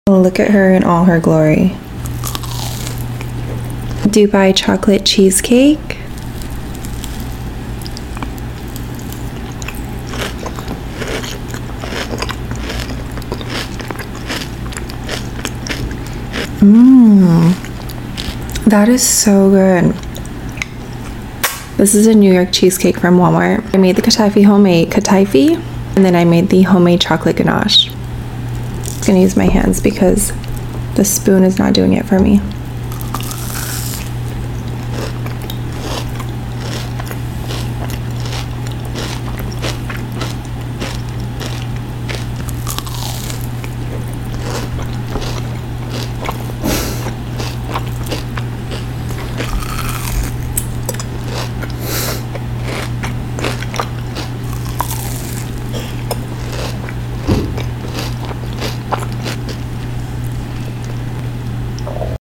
Look at her in all her glory. Dubai chocolate cheesecake. That is so good. This is a New York cheesecake from Walmart. I made the Kataifi homemade Kataifi, and then I made the homemade chocolate ganache. I'm gonna use my hands because the spoon is not doing it for me.